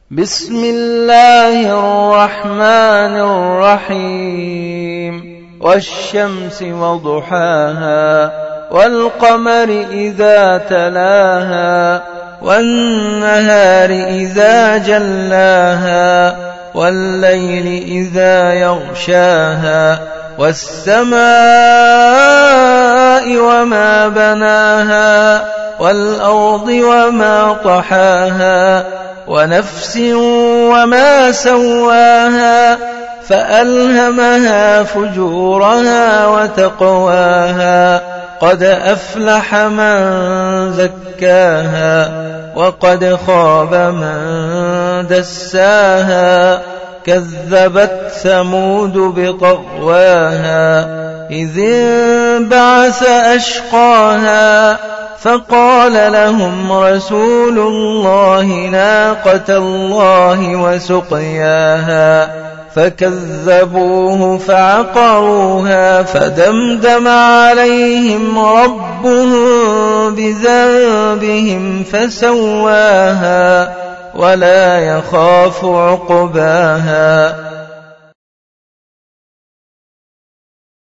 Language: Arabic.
بسم الله الرحمن الرحيم والشمس وضحاها والقمر إذا تلاها والنهار إذا جلاها والليل إذا يغشاها والسماء وما بناها والأرض وما طحاها ونفس وما سواها فألهمها فجورها وتقواها قد أفلح من زكاها وقد خاب من دساها كذبت ثمود بطغواها إذ انبعث أشقاها فقال لهم رسول الله ناقة الله وسقياها فكذبوه فعقروها فدمدم عليهم ربهم بذنبهم فسواها ولا يخاف عقباها